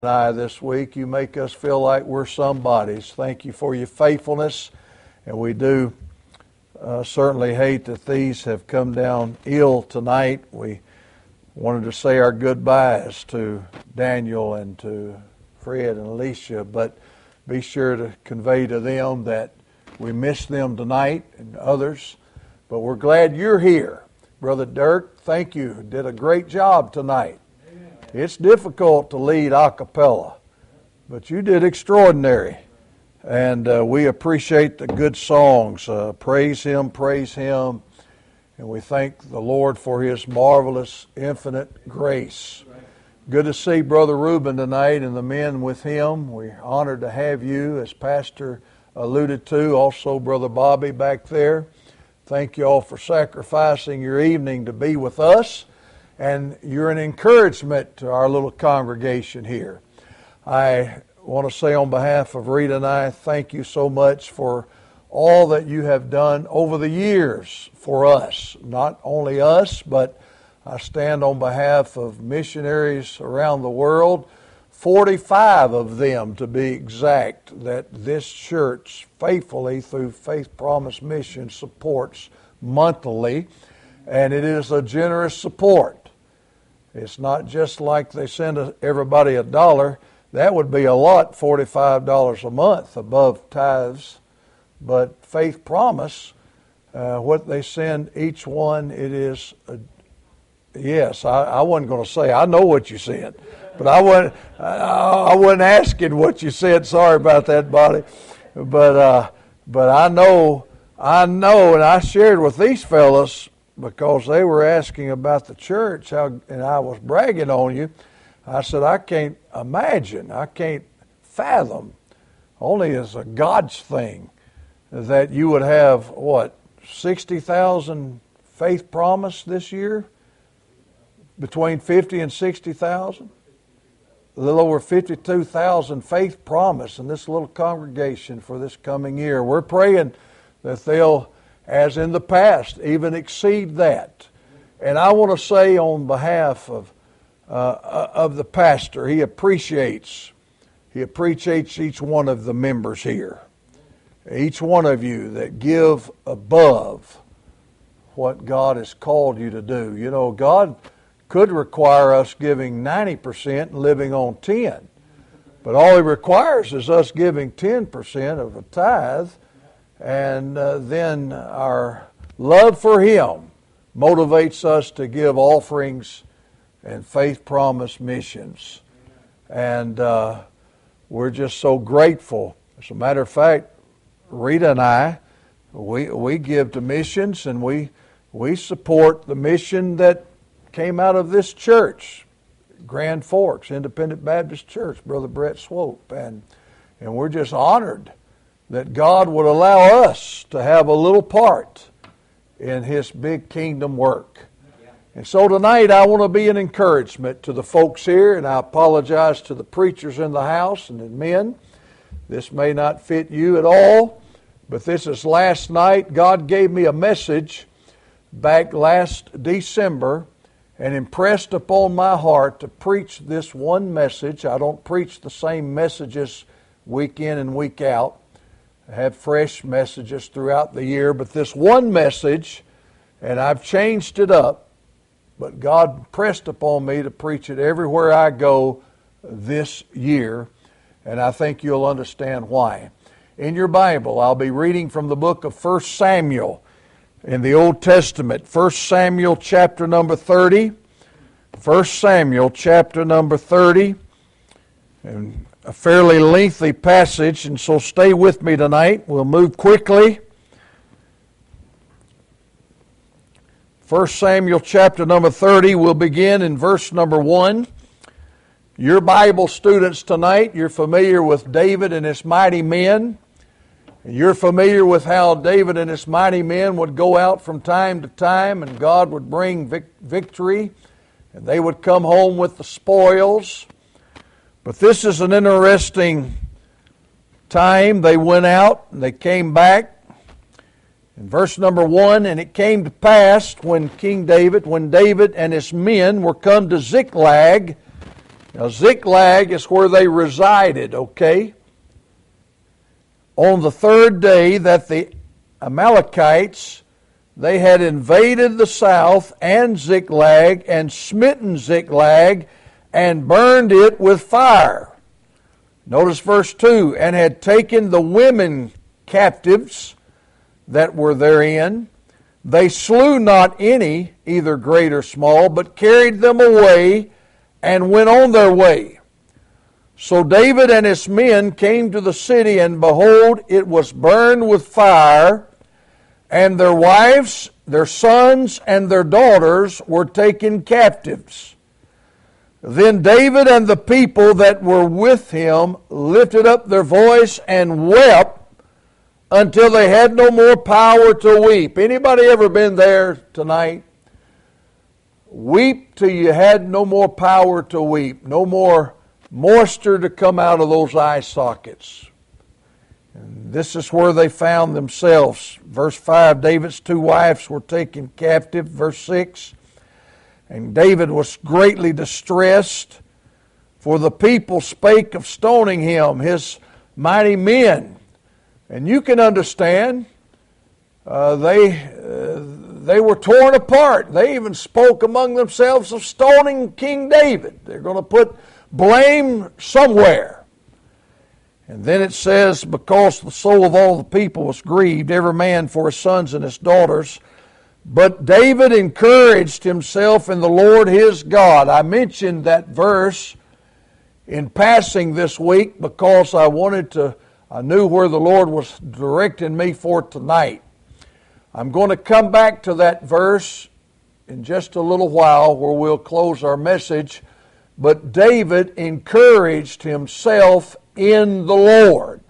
This week. You make us feel like we're somebody's. Thank you for your faithfulness, and we do certainly hate that these have come down ill tonight. We wanted to say our goodbyes to Daniel and to Fred and Alicia, but be sure to convey to them that we miss them tonight and others, but we're glad you're here. Brother Dirk, thank you. Did a great job tonight. It's difficult to lead a cappella, but you did extraordinary. And we appreciate the good songs. Praise Him, and we thank the Lord for His marvelous, infinite grace. Good to see Brother Reuben tonight and the men with him. We're honored to have you, as Pastor alluded to. Also, Brother Bobby back there. Thank you all for sacrificing your evening to be with us. And you're an encouragement to our little congregation here. I want to say on behalf of Rita and I, thank you so much for all that you have done over the years for us. Not only us, but I stand on behalf of missionaries around the world, 45 of them to be exact, that this church faithfully through Faith Promise Mission supports monthly, and it is a generous support. It's not just like they send everybody $1. That would be a lot, $45 a month above tithes. But Faith Promise, what they send each one, it is, yes, I wasn't going to say, I know what you said. But I wasn't asking what you said. Sorry about that, Bobby. But I know, and I shared with these fellas, because they were asking about the church, and I was bragging on you. I said, I can't imagine, I can't fathom, only as a God's thing, that you would have, 60,000 Faith Promise this year? Between 50 and 60,000? A little over 52,000 Faith Promise in this little congregation for this coming year. We're praying that they'll, as in the past, even exceed that. And I want to say on behalf of the pastor, he appreciates each one of the members here. Each one of you that give above what God has called you to do. You know, God could require us giving 90% and living on 10%. But all He requires is us giving 10% of a tithe. And then our love for Him motivates us to give offerings and Faith Promise missions. And we're just so grateful. As a matter of fact, Rita and I, we give to missions, and we support the mission that came out of this church, Grand Forks Independent Baptist Church, Brother Brett Swope. And we're just honored that God would allow us to have a little part in His big kingdom work. And so tonight I want to be an encouragement to the folks here, and I apologize to the preachers in the house and the men. This may not fit you at all, but this is last night. God gave me a message back last December and impressed upon my heart to preach this one message. I don't preach the same messages week in and week out. I have fresh messages throughout the year, but this one message, and I've changed it up, but God pressed upon me to preach it everywhere I go this year, and I think you'll understand why. In your Bible, I'll be reading from the book of 1 Samuel in the Old Testament, 1 Samuel chapter number 30, 1 Samuel chapter number 30, and a fairly lengthy passage, and so stay with me tonight. We'll move quickly. 1 Samuel chapter number 30, we'll begin in verse number 1. Your Bible students tonight, you're familiar with David and his mighty men. You're familiar with how David and his mighty men would go out from time to time, and God would bring victory, and they would come home with the spoils. But this is an interesting time. They went out and they came back. In verse number 1, and it came to pass when David and his men were come to Ziklag, Now, Ziklag is where they resided, okay? On the third day that the Amalekites, they had invaded the south and Ziklag and smitten Ziklag and burned it with fire. Notice verse 2, and had taken the women captives that were therein. They slew not any, either great or small, but carried them away and went on their way. So David and his men came to the city, and behold, it was burned with fire, and their wives, their sons, and their daughters were taken captives. Then David and the people that were with him lifted up their voice and wept until they had no more power to weep. Anybody ever been there tonight? Weep till you had no more power to weep, no more moisture to come out of those eye sockets. And this is where they found themselves. Verse 5, David's 2 wives were taken captive. Verse 6, and David was greatly distressed, for the people spake of stoning him, his mighty men. And you can understand, they were torn apart. They even spoke among themselves of stoning King David. They're going to put blame somewhere. And then it says, because the soul of all the people was grieved, every man for his sons and his daughters. But David encouraged himself in the Lord his God. I mentioned that verse in passing this week because I knew where the Lord was directing me for tonight. I'm going to come back to that verse in just a little while where we'll close our message. But David encouraged himself in the Lord.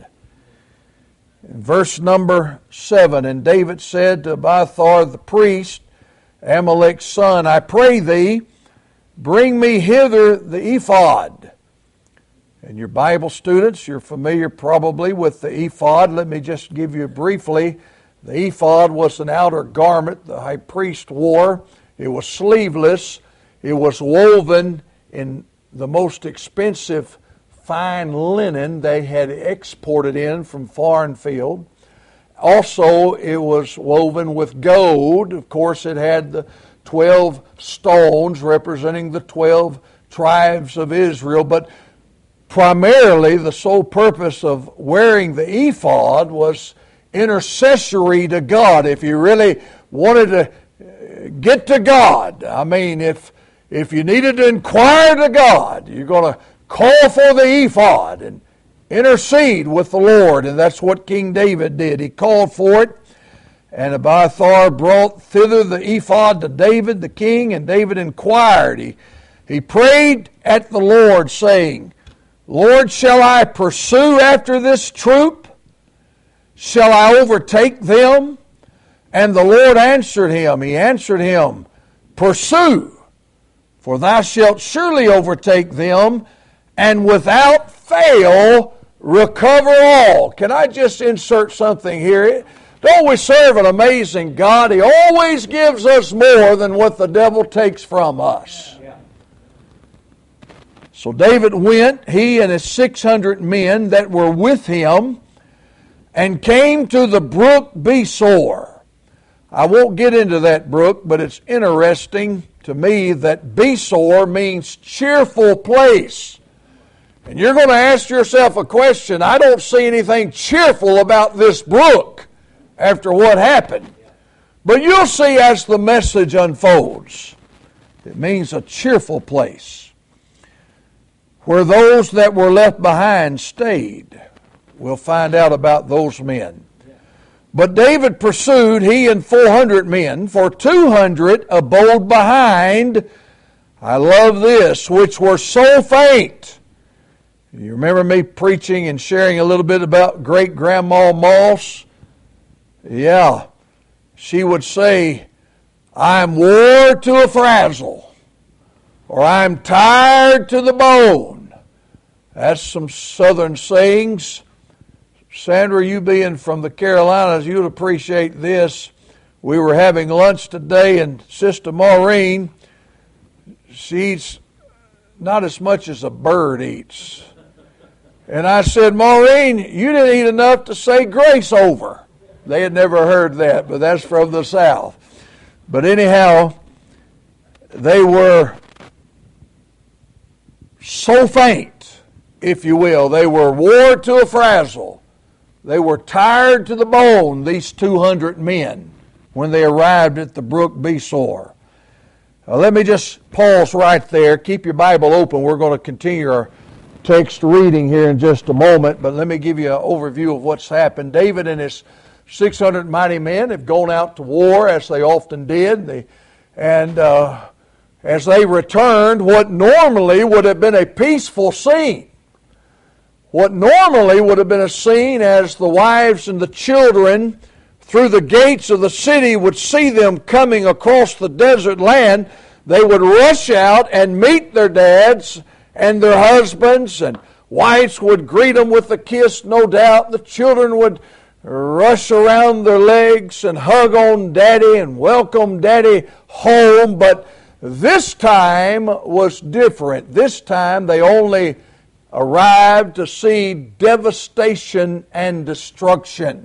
In verse number 7, and David said to Abiathar the priest, Amalek's son, I pray thee, bring me hither the ephod. And your Bible students, you're familiar probably with the ephod. Let me just give you briefly. The ephod was an outer garment the high priest wore. It was sleeveless. It was woven in the most expensive fine linen they had exported in from foreign field. Also, it was woven with gold. Of course, it had the 12 stones representing the 12 tribes of Israel. But primarily, the sole purpose of wearing the ephod was intercessory to God. If you really wanted to get to God, I mean, if you needed to inquire to God, you're going to call for the ephod and intercede with the Lord. And that's what King David did. He called for it. And Abiathar brought thither the ephod to David the king, and David inquired. He prayed at the Lord, saying, Lord, shall I pursue after this troop? Shall I overtake them? And the Lord answered him. He answered him, Pursue, for thou shalt surely overtake them, and without fail recover all. Can I just insert something here? Don't we serve an amazing God? He always gives us more than what the devil takes from us. So David went, he and his 600 men that were with him, and came to the brook Besor. I won't get into that brook, but it's interesting to me that Besor means cheerful place. And you're going to ask yourself a question. I don't see anything cheerful about this brook after what happened. But you'll see as the message unfolds. It means a cheerful place where those that were left behind stayed. We'll find out about those men. But David pursued, he and 400 men, for 200 abode behind. I love this, which were so faint. You remember me preaching and sharing a little bit about great-grandma Moss? Yeah. She would say, I'm wore to a frazzle, or I'm tired to the bone. That's some southern sayings. Sandra, you being from the Carolinas, you'd appreciate this. We were having lunch today, and Sister Maureen, she's not as much as a bird eats. And I said, Maureen, you didn't eat enough to say grace over. They had never heard that, but that's from the South. But anyhow, they were so faint, if you will. They were wore to a frazzle. They were tired to the bone, these 200 men, when they arrived at the brook Besor. Let me just pause right there. Keep your Bible open. We're going to continue our text reading here in just a moment, but let me give you an overview of what's happened. David and his 600 mighty men have gone out to war, as they often did, and as they returned, what normally would have been a peaceful scene, what normally would have been a scene as the wives and the children through the gates of the city would see them coming across the desert land, they would rush out and meet their dads and their husbands, and wives would greet them with a kiss, no doubt. The children would rush around their legs and hug on Daddy and welcome Daddy home. But this time was different. This time they only arrived to see devastation and destruction.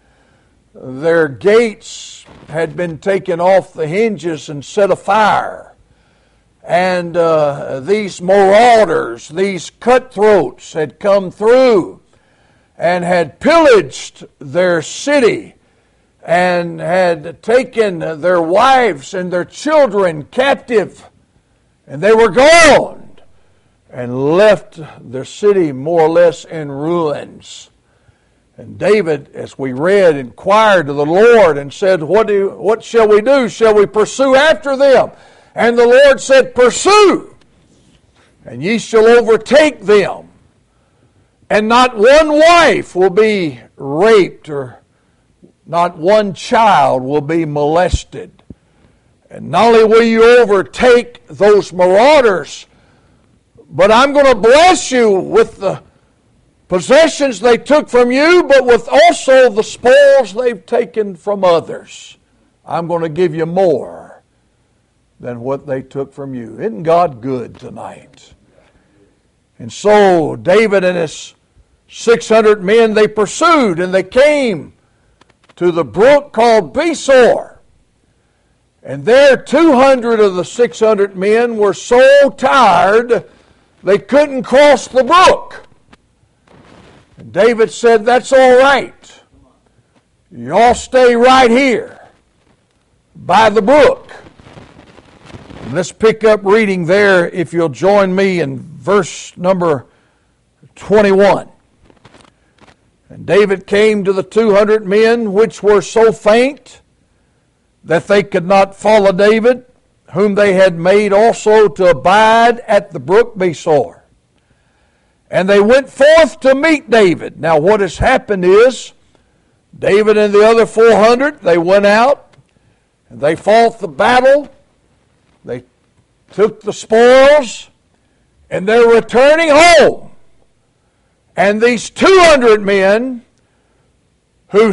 Their gates had been taken off the hinges and set afire. And these marauders, these cutthroats had come through and had pillaged their city and had taken their wives and their children captive. And they were gone and left their city more or less in ruins. And David, as we read, inquired of the Lord and said, What shall we do? Shall we pursue after them? And the Lord said, Pursue, and ye shall overtake them. And not one wife will be raped, or not one child will be molested. And not only will you overtake those marauders, but I'm going to bless you with the possessions they took from you, but with also the spoils they've taken from others. I'm going to give you more than what they took from you. Isn't God good tonight? And so David and his 600 men, they pursued, and they came to the brook called Besor. And there 200 of the 600 men were so tired they couldn't cross the brook. And David said, That's all right. You all stay right here by the brook. And let's pick up reading there, if you'll join me, in verse number 21. And David came to the 200 men which were so faint that they could not follow David, whom they had made also to abide at the brook Besor. And they went forth to meet David. Now what has happened is, David and the other 400, they went out, and they fought the battle, they took the spoils, and they're returning home. And these 200 men who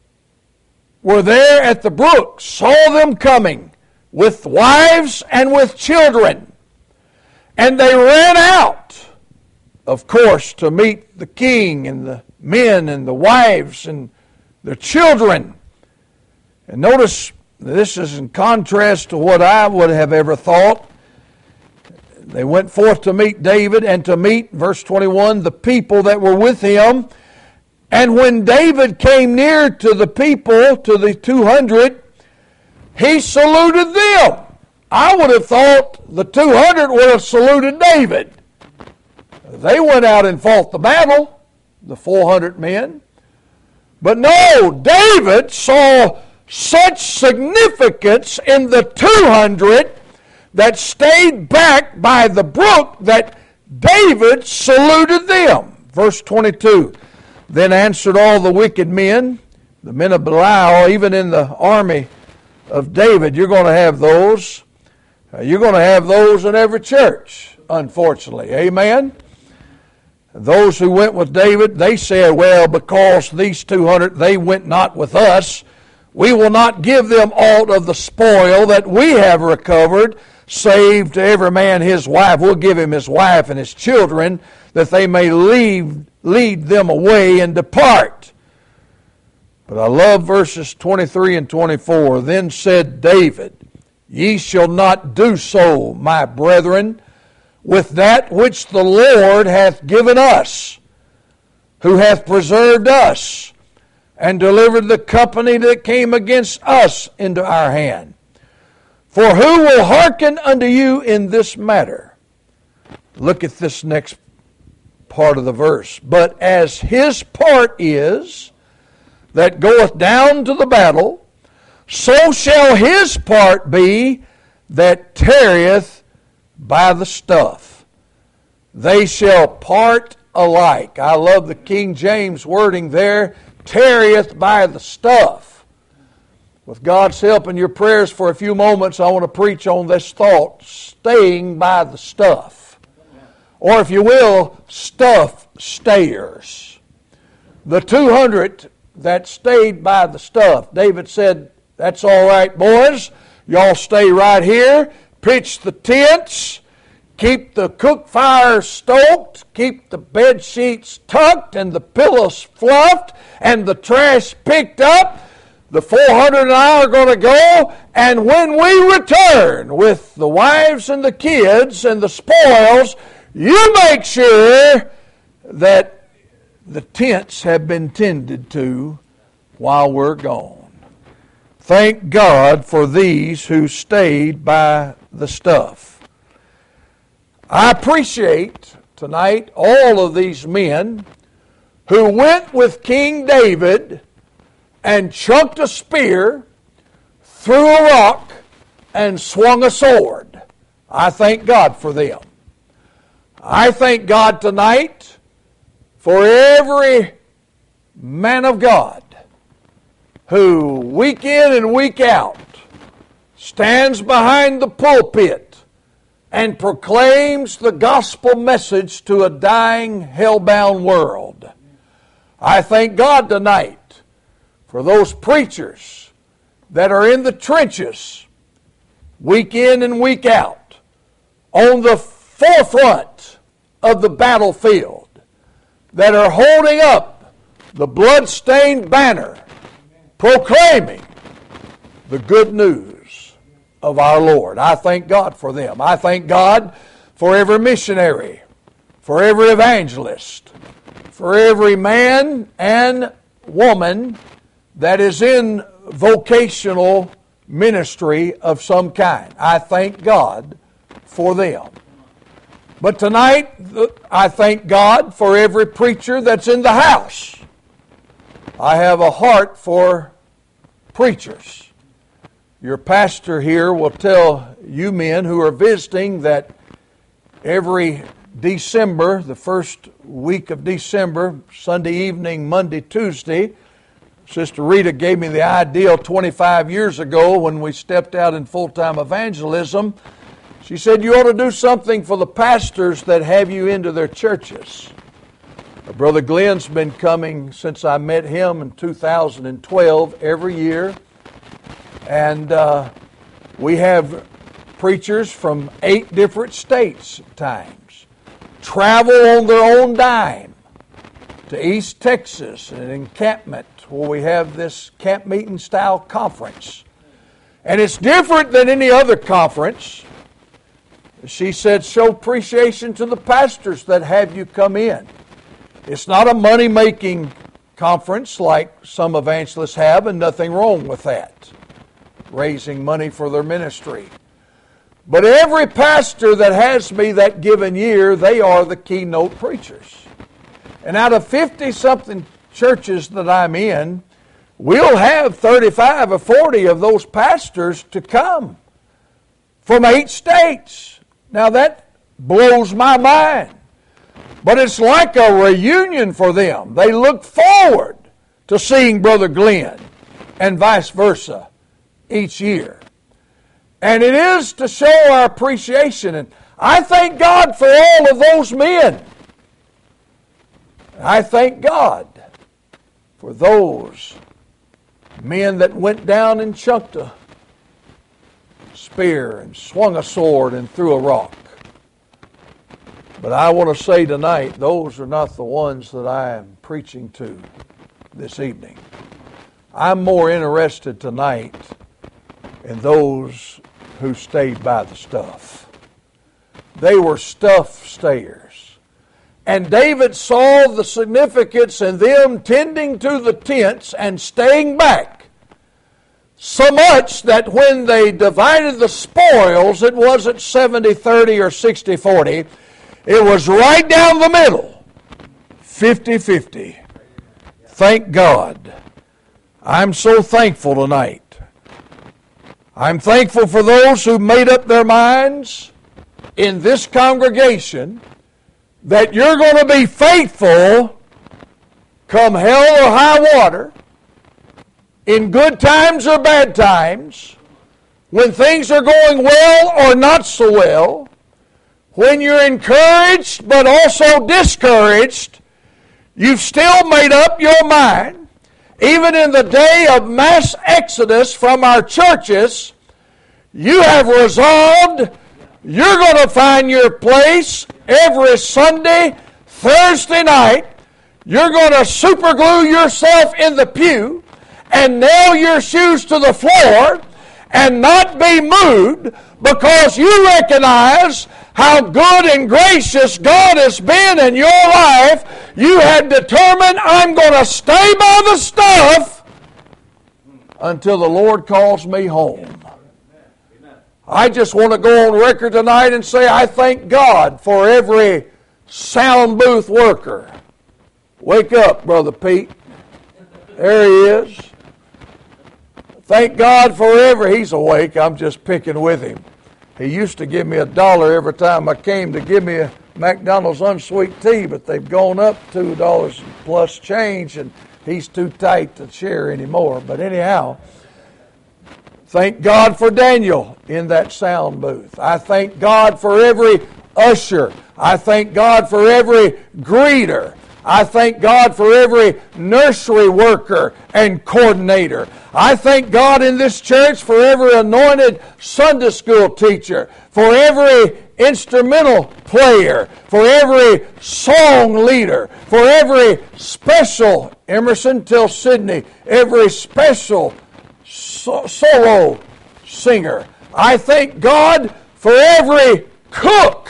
were there at the brook saw them coming with wives and with children. And they ran out, of course, to meet the king and the men and the wives and their children. And notice, this is in contrast to what I would have ever thought. They went forth to meet David and to meet, verse 21, the people that were with him. And when David came near to the people, to the 200, he saluted them. I would have thought the 200 would have saluted David. They went out and fought the battle, the 400 men. But no, David saw such significance in the 200 that stayed back by the brook that David saluted them. Verse 22, Then answered all the wicked men, the men of Belial, even in the army of David. You're going to have those. You're going to have those in every church, unfortunately. Amen? Those who went with David, they said, well, because these 200, they went not with us, We will not give them aught of the spoil that we have recovered, save to every man his wife. We'll give him his wife and his children, that they may lead them away and depart. But I love verses 23 and 24. Then said David, Ye shall not do so, my brethren, with that which the Lord hath given us, who hath preserved us, and delivered the company that came against us into our hand. For who will hearken unto you in this matter? Look at this next part of the verse. But as his part is, that goeth down to the battle, so shall his part be that tarrieth by the stuff. They shall part alike. I love the King James wording there, tarrieth by the stuff. With God's help and your prayers for a few moments, I want to preach on this thought, staying by the stuff. Or if you will, stuff stayers. The 200 that stayed by the stuff. David said, that's all right, boys. Y'all stay right here. Pitch the tents. Keep the cook fire stoked. Keep the bed sheets tucked and the pillows fluffed and the trash picked up. The 400 and I are going to go. And when we return with the wives and the kids and the spoils, you make sure that the tents have been tended to while we're gone. Thank God for these who stayed by the stuff. I appreciate tonight all of these men who went with King David and chunked a spear, threw a rock, and swung a sword. I thank God for them. I thank God tonight for every man of God who week in and week out stands behind the pulpit and proclaims the gospel message to a dying, hell-bound world. I thank God tonight for those preachers that are in the trenches week in and week out on the forefront of the battlefield, that are holding up the blood-stained banner proclaiming the good news of our Lord. I thank God for them. I thank God for every missionary, for every evangelist, for every man and woman that is in vocational ministry of some kind. I thank God for them. But tonight, I thank God for every preacher that's in the house. I have a heart for preachers. Your pastor here will tell you men who are visiting that every December, the first week of December, Sunday evening, Monday, Tuesday, Sister Rita gave me the ideal 25 years ago when we stepped out in full-time evangelism. She said, you ought to do something for the pastors that have you into their churches. Brother Glenn's been coming since I met him in 2012 every year. And we have preachers from 8 different states at times travel on their own dime to East Texas, an encampment where we have this camp meeting style conference. And it's different than any other conference. She said, show appreciation to the pastors that have you come in. It's not a money-making conference like some evangelists have, and nothing wrong with that, raising money for their ministry. But every pastor that has me that given year, they are the keynote preachers. And out of 50-something churches that I'm in, we'll have 35 or 40 of those pastors to come from 8 states. Now that blows my mind. But it's like a reunion for them. They look forward to seeing Brother Glenn and vice versa each year. And it is to show our appreciation. And I thank God for all of those men. I thank God for those Men that went down and chucked a spear and swung a sword and threw a rock. But I want to say tonight, those are not the ones that I am preaching to this evening. I'm more interested tonight in those who stayed by the stuff. They were stuff stayers. And David saw the significance in them tending to the tents and staying back. So much that when they divided the spoils, it wasn't 70-30 or 60-40. It was right down the middle, 50-50. Thank God. I'm so thankful tonight. I'm thankful for those who made up their minds in this congregation that you're going to be faithful come hell or high water, in good times or bad times, when things are going well or not so well, when you're encouraged but also discouraged. You've still made up your mind. Even in the day of mass exodus from our churches, you have resolved you're going to find your place every Sunday, Thursday night. You're going to superglue yourself in the pew and nail your shoes to the floor and not be moved, because you recognize how good and gracious God has been in your life. You had determined, I'm going to stay by the stuff until the Lord calls me home. I just want to go on record tonight and say I thank God for every sound booth worker. Wake up, Brother Pete. There he is. Thank God for he's awake. I'm just picking with him. He used to give me $1 every time I came to give me a McDonald's unsweet tea, but they've gone up $2 plus change, and he's too tight to share anymore. But anyhow, thank God for Daniel in that sound booth. I thank God for every usher. I thank God for every greeter. I thank God for every nursery worker and coordinator. I thank God in this church for every anointed Sunday school teacher, for every instrumental player, for every song leader, for every special, Emerson till Sydney, every special solo singer. I thank God for every cook,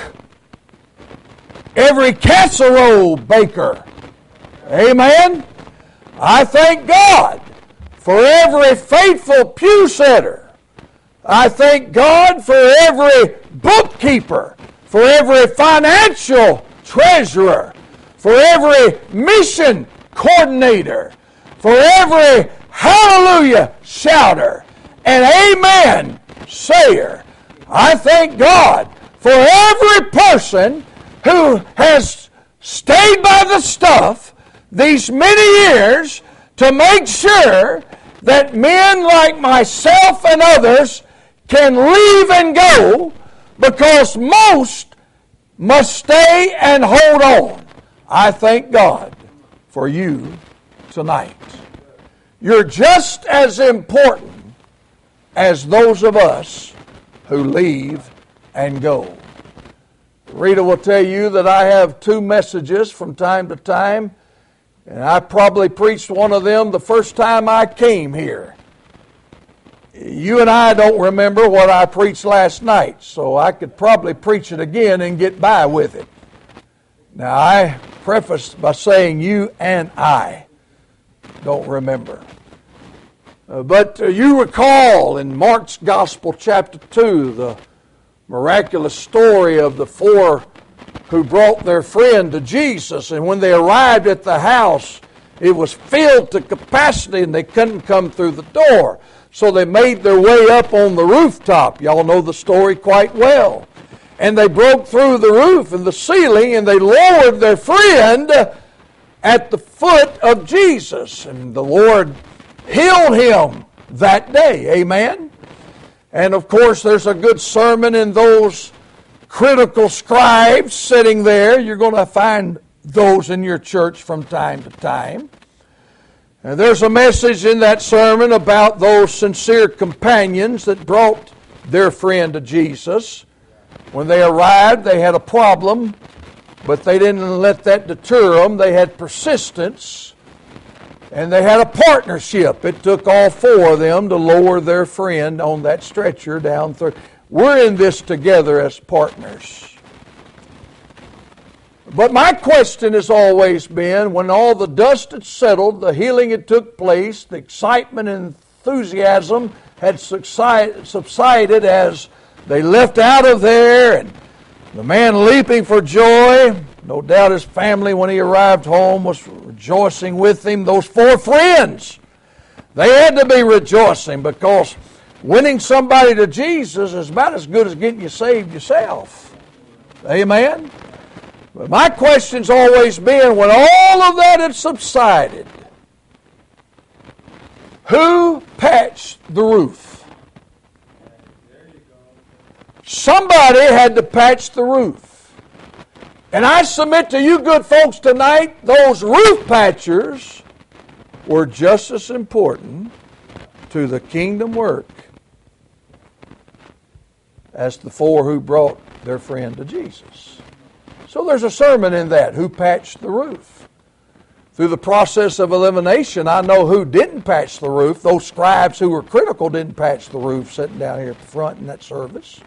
every casserole baker. Amen. I thank God for every faithful pew setter. I thank God for every bookkeeper, for every financial treasurer, for every mission coordinator, for every hallelujah shouter and amen sayer. I thank God for every person who has stayed by the stuff these many years to make sure that men like myself and others can leave and go, because most must stay and hold on. I thank God for you tonight. You're just as important as those of us who leave and go. Rita will tell you that I have 2 messages from time to time, and I probably preached one of them the first time I came here. You and I don't remember what I preached last night, so I could probably preach it again and get by with it. Now, I prefaced by saying you and I don't remember. But you recall in Mark's Gospel, chapter 2, the miraculous story of the 4 who brought their friend to Jesus, and when they arrived at the house, it was filled to capacity and they couldn't come through the door. So they made their way up on the rooftop. Y'all know the story quite well. And they broke through the roof and the ceiling, and they lowered their friend at the foot of Jesus. And the Lord healed him that day. Amen? And of course, there's a good sermon in those critical scribes sitting there. You're going to find those in your church from time to time. And there's a message in that sermon about those sincere companions that brought their friend to Jesus. When they arrived, they had a problem, but they didn't let that deter them. They had persistence, and they had a partnership. It took all four of them to lower their friend on that stretcher down through. We're in this together as partners. But my question has always been, when all the dust had settled, the healing had took place, the excitement and enthusiasm had subsided as they left out of there, and the man leaping for joy. No doubt his family, when he arrived home, was rejoicing with him. Those four friends, they had to be rejoicing, because winning somebody to Jesus is about as good as getting you saved yourself. Amen? But my question's always been, when all of that had subsided, who patched the roof? Somebody had to patch the roof. And I submit to you good folks tonight, those roof patchers were just as important to the kingdom work as the four who brought their friend to Jesus. So there's a sermon in that, who patched the roof. Through the process of elimination, I know who didn't patch the roof. Those scribes who were critical didn't patch the roof sitting down here at the front in that service.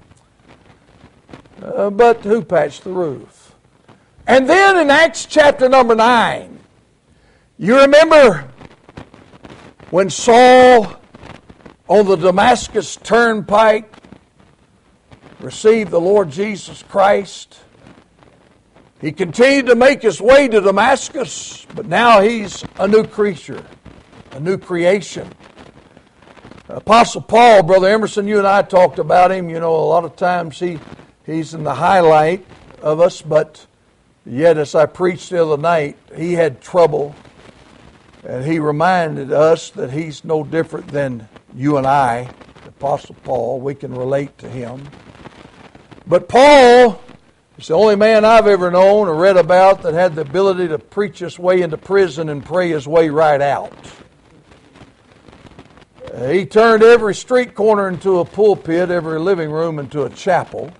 But who patched the roof? And then in Acts chapter number 9, you remember when Saul on the Damascus turnpike received the Lord Jesus Christ. He continued to make his way to Damascus, but now he's a new creature, a new creation. Apostle Paul, Brother Emerson, you and I talked about him. You know, a lot of times he's in the highlight of us, but yet as I preached the other night, he had trouble, and he reminded us that he's no different than you and I, Apostle Paul. We can relate to him. But Paul is the only man I've ever known or read about that had the ability to preach his way into prison and pray his way right out. He turned every street corner into a pulpit, every living room into a chapel.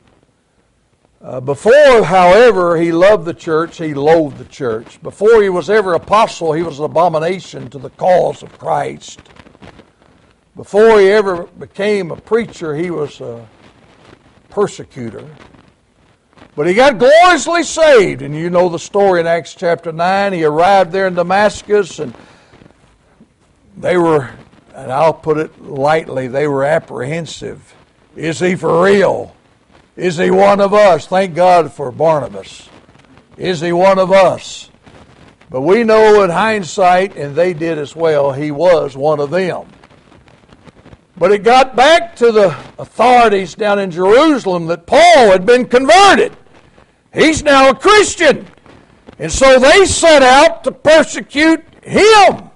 Before, however, he loved the church, he loathed the church. Before he was ever apostle, he was an abomination to the cause of Christ. Before he ever became a preacher, he was a persecutor. But he got gloriously saved, and you know the story in Acts chapter 9. He arrived there in Damascus, and they were, and I'll put it lightly, they were apprehensive. Is he for real? Is he one of us? Thank God for Barnabas. Is he one of us? But we know in hindsight, and they did as well, he was one of them. But it got back to the authorities down in Jerusalem that Paul had been converted. He's now a Christian. And so they set out to persecute him.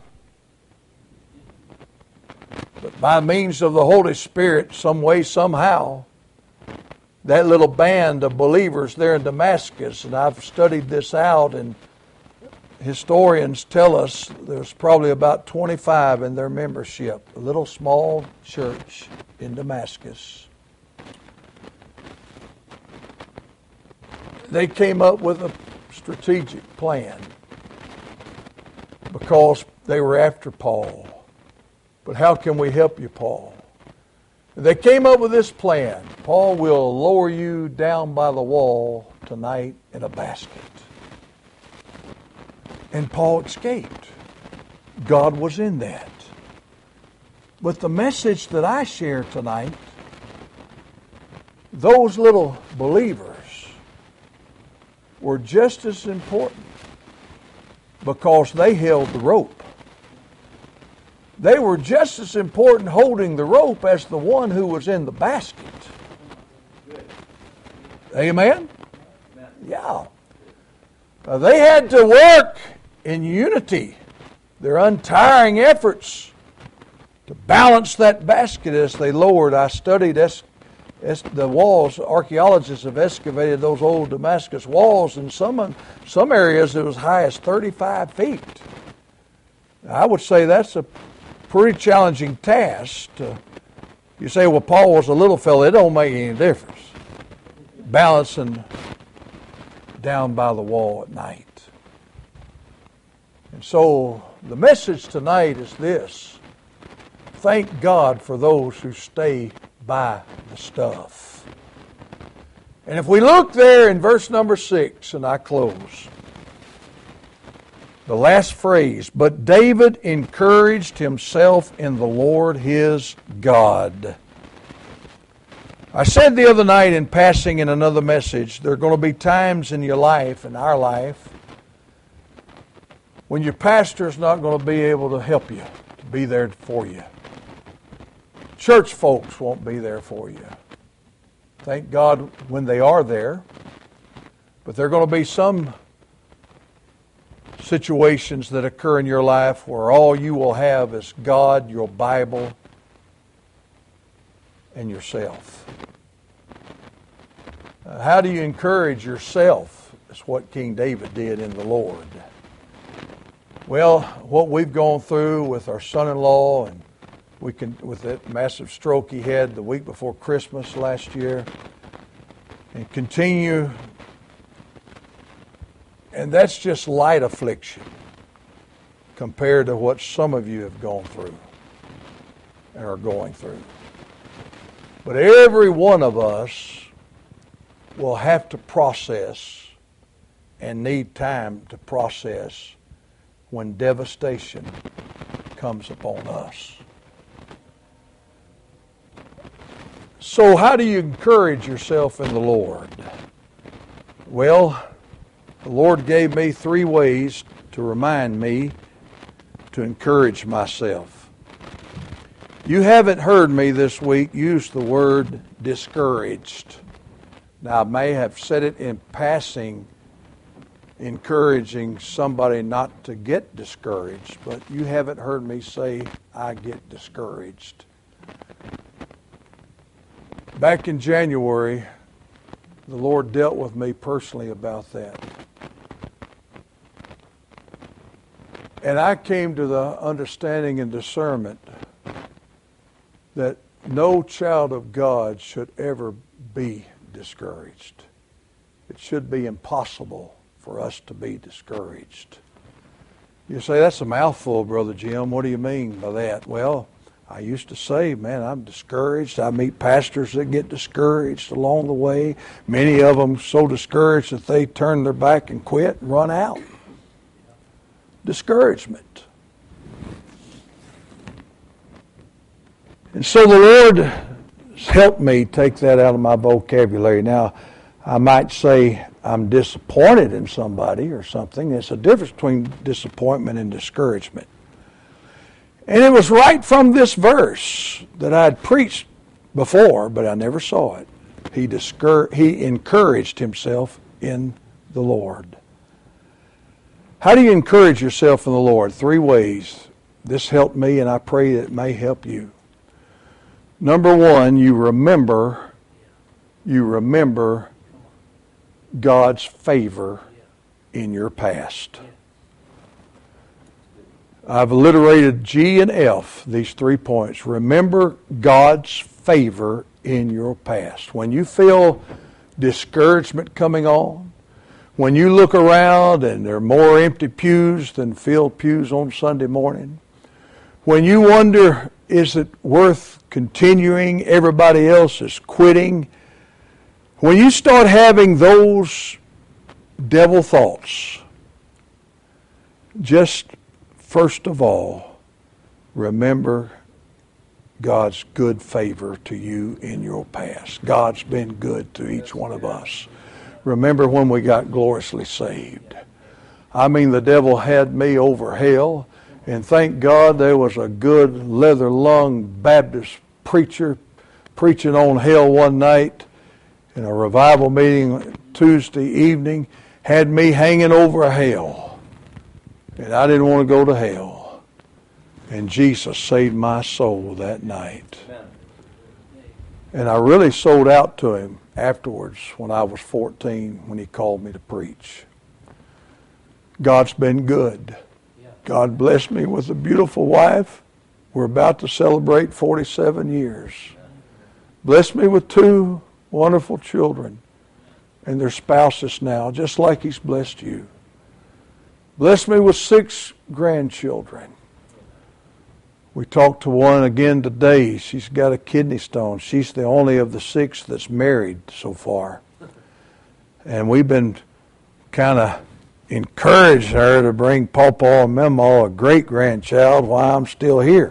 But by means of the Holy Spirit, some way, somehow, that little band of believers there in Damascus, and I've studied this out, and historians tell us there's probably about 25 in their membership, a little small church in Damascus. They came up with a strategic plan because they were after Paul. But how can we help you, Paul? They came up with this plan. Paul will lower you down by the wall tonight in a basket. And Paul escaped. God was in that. But the message that I share tonight, those little believers were just as important because they held the rope. They were just as important holding the rope as the one who was in the basket. Amen? Yeah. They had to work in unity, their untiring efforts to balance that basket as they lowered. I studied the walls. Archaeologists have excavated those old Damascus walls, and some areas it was as high as 35 feet. I would say that's a pretty challenging task. You say, well, Paul was a little fellow. It don't make any difference. Balancing down by the wall at night. And so the message tonight is this. Thank God for those who stay by the stuff. And if we look there in verse number 6, and I close, the last phrase, but David encouraged himself in the Lord his God. I said the other night in passing in another message, there are going to be times in your life, in our life, when your pastor is not going to be able to help you, to be there for you. Church folks won't be there for you. Thank God when they are there. But there are going to be some situations that occur in your life where all you will have is God, your Bible, and yourself. How do you encourage yourself? That's what King David did in the Lord. Well, what we've gone through with our son-in-law and with that massive stroke he had the week before Christmas last year, and continue, and that's just light affliction compared to what some of you have gone through and are going through. But every one of us will have to process and need time to process when devastation comes upon us. So how do you encourage yourself in the Lord? Well, the Lord gave me 3 ways to remind me to encourage myself. You haven't heard me this week use the word discouraged. Now, I may have said it in passing, encouraging somebody not to get discouraged, but you haven't heard me say, I get discouraged. Back in January, the Lord dealt with me personally about that. And I came to the understanding and discernment that no child of God should ever be discouraged. It should be impossible for us to be discouraged. You say, that's a mouthful, Brother Jim. What do you mean by that? Well, I used to say, man, I'm discouraged. I meet pastors that get discouraged along the way. Many of them so discouraged that they turn their back and quit and run out. Discouragement. And so the Lord has helped me take that out of my vocabulary. Now, I might say I'm disappointed in somebody or something. There's a difference between disappointment and discouragement. And it was right from this verse that I had preached before, but I never saw it. He encouraged himself in the Lord. How do you encourage yourself in the Lord? 3 ways. This helped me, and I pray that it may help you. Number 1, you remember God's favor in your past. I've alliterated G and F, these 3 points. Remember God's favor in your past. When you feel discouragement coming on, when you look around and there are more empty pews than filled pews on Sunday morning, when you wonder, is it worth continuing? Everybody else is quitting. When you start having those devil thoughts, just first of all, remember God's good favor to you in your past. God's been good to each one of us. Remember when we got gloriously saved. I mean, the devil had me over hell, and thank God there was a good leather-lunged Baptist preacher preaching on hell one night in a revival meeting Tuesday evening, had me hanging over hell. And I didn't want to go to hell. And Jesus saved my soul that night. And I really sold out to him afterwards when I was 14, when he called me to preach. God's been good. God blessed me with a beautiful wife. We're about to celebrate 47 years. Blessed me with 2 wonderful children and their spouses now, just like He's blessed you. Blessed me with 6 grandchildren. We talked to one again today. She's got a kidney stone. She's the only of the 6 that's married so far. And we've been kind of encouraging her to bring Pawpaw and Mamaw a great-grandchild while I'm still here.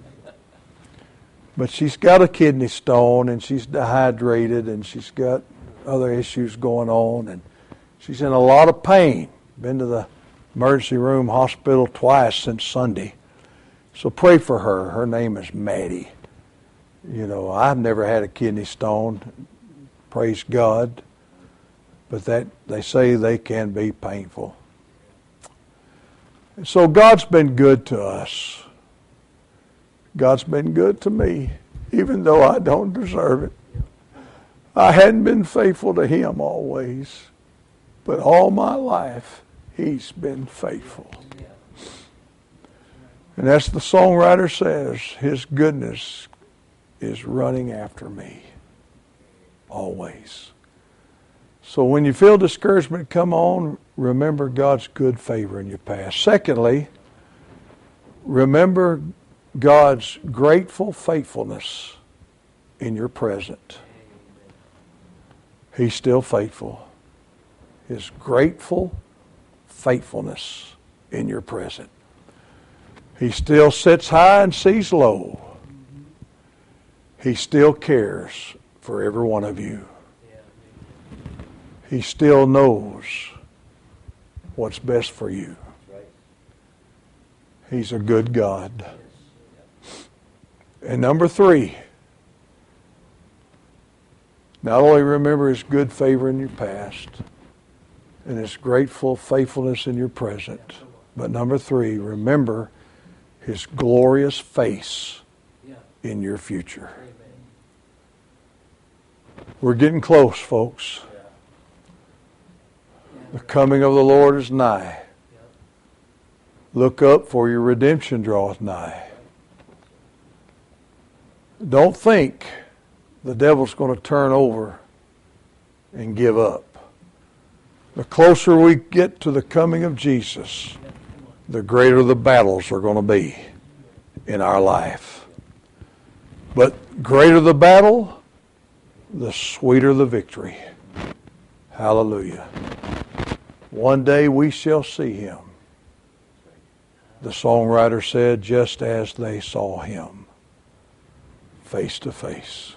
But she's got a kidney stone, and she's dehydrated, and she's got other issues going on, and she's in a lot of pain. Been to the emergency room hospital twice since Sunday. So pray for her. Her name is Maddie. You know, I've never had a kidney stone. Praise God. But that they say they can be painful. And so God's been good to us. God's been good to me, even though I don't deserve it. I hadn't been faithful to Him always, but all my life He's been faithful. And as the songwriter says, His goodness is running after me always. So when you feel discouragement come on, remember God's good favor in your past. Secondly, remember God's grateful faithfulness in your present. He's still faithful. His grateful faithfulness in your present. He still sits high and sees low. He still cares for every one of you. He still knows what's best for you. He's a good God. And number 3, not only remember His good favor in your past and His grateful faithfulness in your present, but number 3, remember His glorious face in your future. We're getting close, folks. The coming of the Lord is nigh. Look up, for your redemption draweth nigh. Don't think the devil's going to turn over and give up. The closer we get to the coming of Jesus, the greater the battles are going to be in our life. But greater the battle, the sweeter the victory. Hallelujah. One day we shall see Him. The songwriter said, just as they saw Him face to face.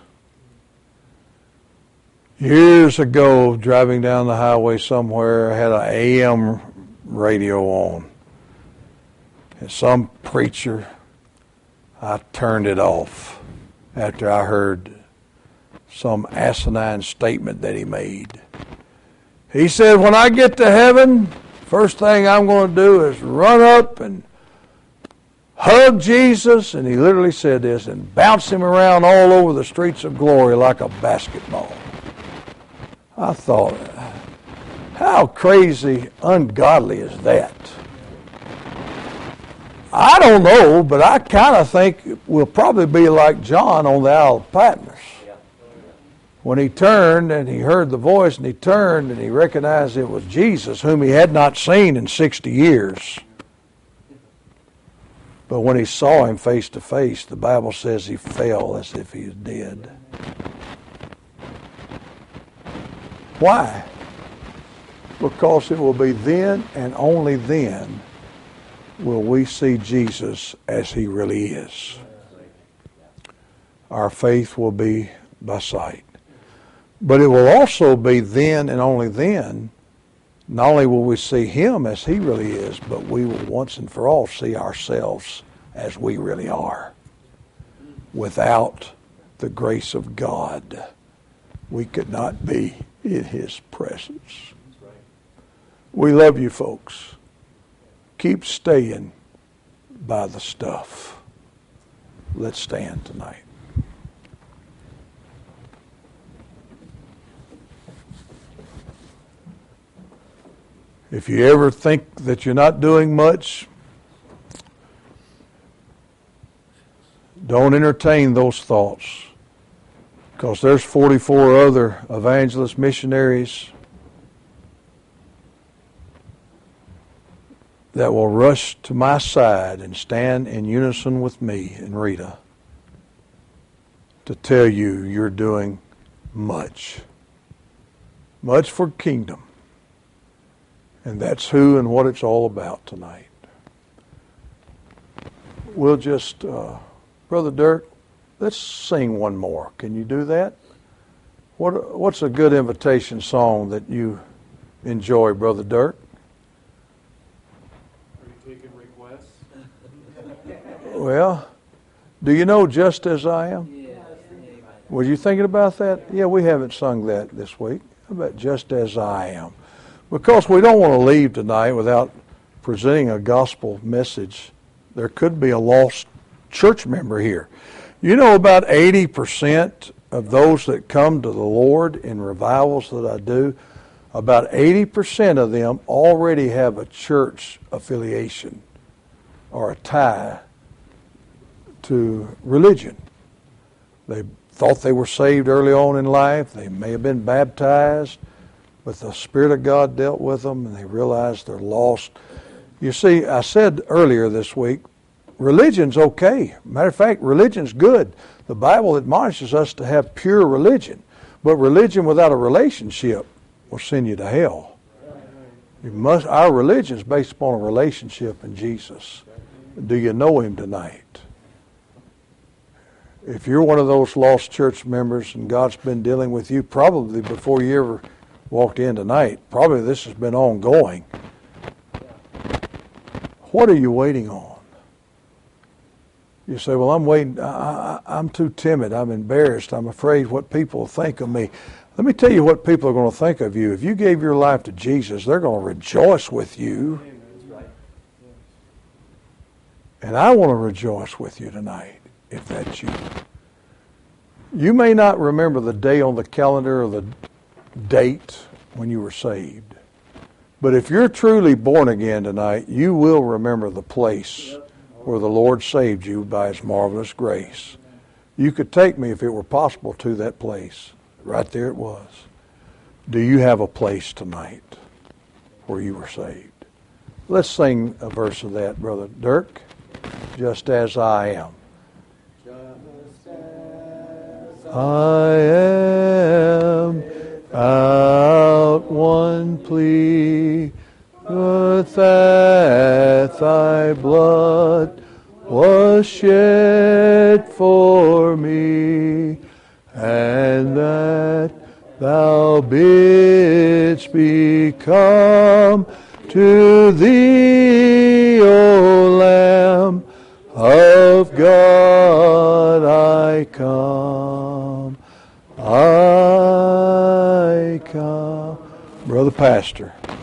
Years ago, driving down the highway somewhere, I had an AM radio on. And some preacher, I turned it off after I heard some asinine statement that he made. He said, when I get to heaven, first thing I'm going to do is run up and hug Jesus, and he literally said this, and bounce Him around all over the streets of glory like a basketball. I thought, how crazy, ungodly is that? I don't know, but I kind of think we'll probably be like John on the Isle of Patmos. When he turned and he heard the voice, and he turned and he recognized it was Jesus, whom he had not seen in 60 years. But when he saw Him face to face, the Bible says he fell as if he was dead. Why? Because it will be then and only then will we see Jesus as He really is. Our faith will be by sight. But it will also be then and only then, not only will we see Him as He really is, but we will once and for all see ourselves as we really are. Without the grace of God, we could not be in His presence. We love you, folks. Keep staying by the stuff. Let's stand tonight. If you ever think that you're not doing much, Don't entertain those thoughts, because there's 44 other evangelist missionaries that will rush to my side and stand in unison with me and Rita to tell you you're doing much for kingdom. And that's who and what it's all about tonight. We'll just, Brother Dirk, let's sing one more. Can you do that? What's a good invitation song that you enjoy, Brother Dirk? Are you taking requests? Well, do you know Just As I Am? Yes. Was you thinking about that? Yeah, we haven't sung that this week. How about Just As I Am? Because we don't want to leave tonight without presenting a gospel message. There could be a lost church member here. You know, about 80% of those that come to the Lord in revivals that I do, about 80% of them already have a church affiliation or a tie to religion. They thought they were saved early on in life. They may have been baptized, but the Spirit of God dealt with them and they realized they're lost. You see, I said earlier this week, religion's okay. Matter of fact, religion's good. The Bible admonishes us to have pure religion, but religion without a relationship will send you to hell. Our religion's based upon a relationship in Jesus. Do you know Him tonight? If you're one of those lost church members and God's been dealing with you probably before you ever walked in tonight, probably this has been ongoing. What are you waiting on? You say, well, I'm waiting. I'm too timid. I'm embarrassed. I'm afraid what people will think of me. Let me tell you what people are going to think of you. If you gave your life to Jesus, they're going to rejoice with you. And I want to rejoice with you tonight, if that's you. You may not remember the day on the calendar or the date when you were saved. But if you're truly born again tonight, you will remember the place where the Lord saved you by His marvelous grace. You could take me, if it were possible, to that place. Right there it was. Do you have a place tonight where you were saved? Let's sing a verse of that, Brother Dirk. Just as I am. Just as I am out one plea, but that thy blood was shed for me, and that thou bidst me come to thee, O Lamb of God, I come, I come. Brother Pastor.